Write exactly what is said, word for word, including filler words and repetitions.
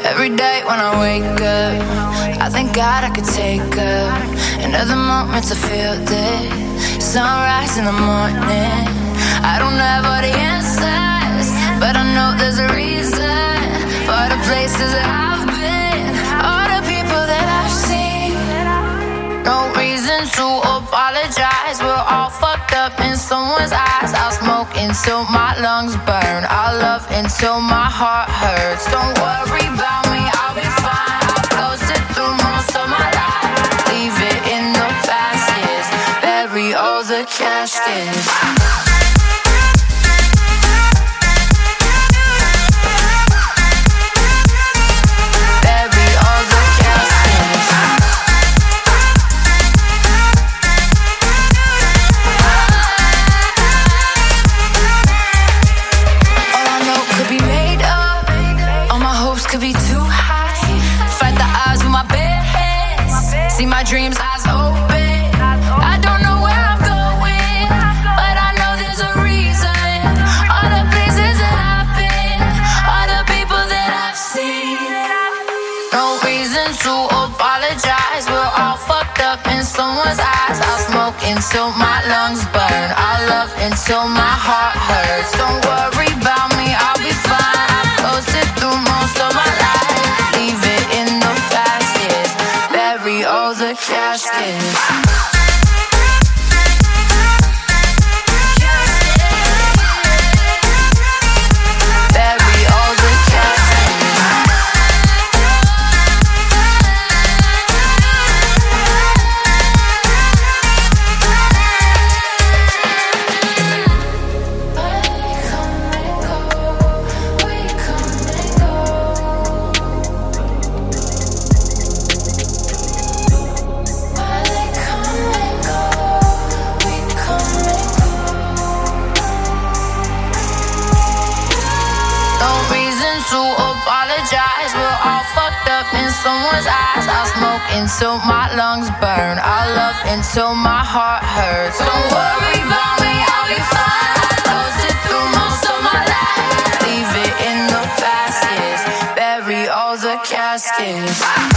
Every day when I wake up, I thank God I could take up another moment to feel this sunrise in the morning. I don't have all the answers, but I know there's a reason for the places that I've been, all the people that I've seen. No reason to apologize, we're all fucked up in someone's eyes. I'll smoke until my lungs burn, I'll love until my heart hurts. Don't worry about me, I'll be fine. I've closed it through most of my life. Leave it in the past, yes. Bury all the caskets. Could be too high. Fight the odds with my bare hands. See my dreams, eyes open. I don't know where I'm going, but I know there's a reason. All the places that I've been, all the people that I've seen. No reason to apologize, we're all fucked up in someone's eyes. I'll smoke until my lungs burn, I'll love until my heart hurts. Don't worry about me, I'll be fine. I've closed it through most of my life. Leave it in the past, yes. Bury all the caskets. To apologize, we're all fucked up in someone's eyes. I'll smoke until my lungs burn, I'll love until my heart hurts. Don't worry about me, I'll be fine. I closed it through most of my life. Leave it in the past, yes. Bury all the caskets.